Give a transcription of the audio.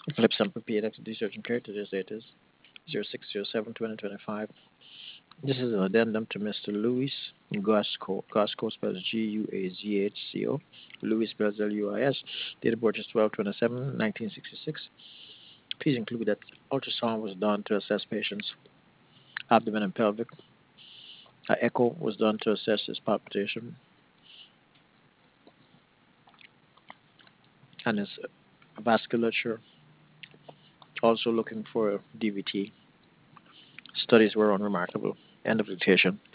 Philip Sample PhD Surgeon Care. Today's date is 06/07/2025. This is an addendum to Mr. Louis Gasco. Gasco spells Guazhco. Louis spells Luis. Date of birth is 12/27/1966. Please include that ultrasound was done to assess patient's abdomen and pelvic. An echo was done to assess his palpitation and his vasculature. Also looking for DVT. Studies were unremarkable. End of dictation.